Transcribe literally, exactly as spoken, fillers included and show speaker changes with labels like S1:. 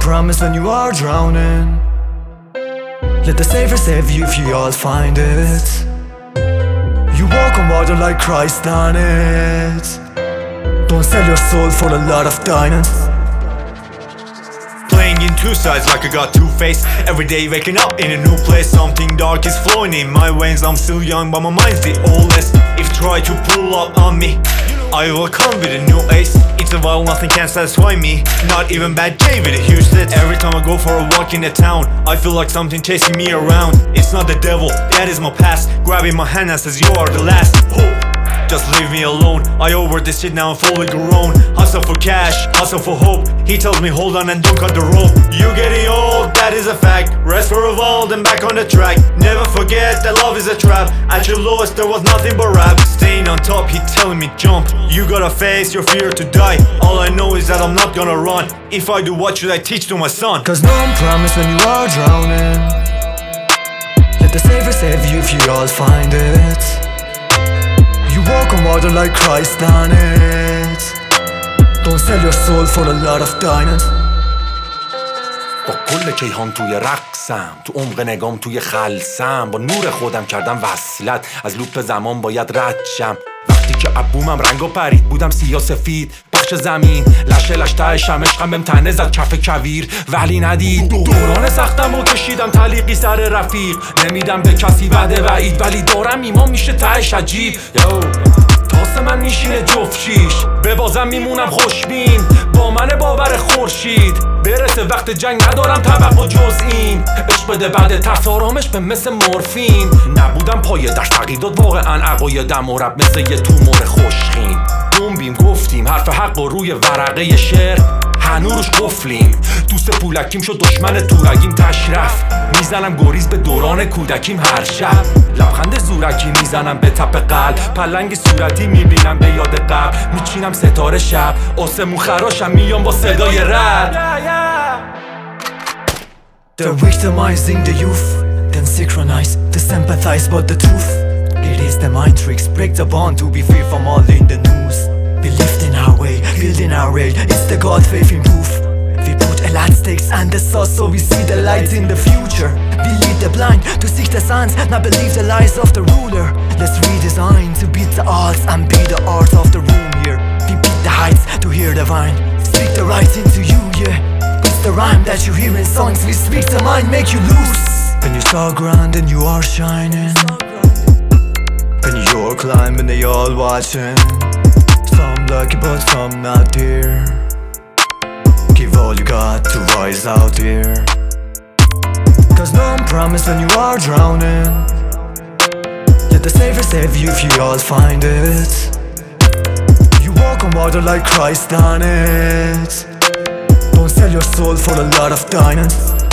S1: promise when you are drowning. Let the Savior save you if you all find it. You walk on water like Christ on it. Don't sell your soul for a lot of diamonds.
S2: Playing in two sides like I got two face. Every day waking up in a new place. Something dark is flowing in my veins. I'm still young but my mind's the oldest. If try to pull up on me, I will come with a new ace. It's a while, nothing can satisfy me. Not even bad J with a huge hit. Every time I go for a walk in the town, I feel like something chasing me around. It's not the devil, that is my past. Grabbing my hand and says you are the last. Oh, just leave me alone. I over this shit now, I'm fully grown. Hustle for cash, hustle for hope. He tells me hold on and don't cut the rope. You getting old, that is a fact. Rest for a while, then back on the track. Never forget that love is a trap. At your lowest there was nothing but rap. Staying on top, he telling me jump. You gotta face your fear to die. All I know is that I'm not gonna run. If I do, what should I teach to my son?
S1: Cause no one promised when you are drowning. Let the Savior save you if you all find it. You walk on water like Christ on it. Don't sell your soul for a lot of diamonds.
S3: با کل کیهان توی رقصم، تو عمق نگام توی خلصم. با نور خودم کردم وصلت، از لوپ زمان باید رد شم. وقتی که ابومم رنگا پرید بودم سیاه سفید پخش زمین، لشه لشته شمشقم بهم تنه زد کف کویر ولی ندید. دوران سختم رو کشیدم تلیقی سر رفیق، نمیدم به کسی وعده وعید ولی دارم ایمان میشه تهش عجیب. یو تاسه من میشینه جفت شیش، به بازم میمونم خوشبین با من باور خورشید. برسه وقت جنگ ندارم توقع جز این، عشق بده بعد ترس آرامش به مثل مورفین. نبودم پای درس تقییدات واقعا عقایدم و رب مثل یه تومور خوشخیم. دنبیم گفتیم حرف حق و روی ورقه شعر هنوز قفلیم. دوست پولکیم شد دشمن تورگیم تشرف، میزنم گریز به دوران کودکیم هر شب. لبخند زورکی میزنم به تپ قلب، پلنگ صورتی میبینم به یاد قبل. میچینم ستاره شب آسمون خراشم میام با صدای رد.
S1: They're victimizing the youth, then synchronize to sympathize but the truth. It is the mind tricks, break the bond to be free from all in the news. Believed in our way, build in our way, it's the God faith in proof. We put a lot stakes and the sauce so we see the light in the future. We lead the blind to seek the signs, not believe the lies of the ruler. Let's redesign to beat the odds and be the art of the room here. We beat the heights to hear the vine, speak the right into you, yeah. It's the rhyme that you hear in songs, we speak the mind, make you loose. When you saw grand and you are shining, when you're climbing they all watching. Some lucky but some not here. Give all you got to rise out here. Cause no one promised when you are drowning. Let the Savior save you if you all find it. You walk on water like Christ on it. Don't sell your soul for a lot of diamonds.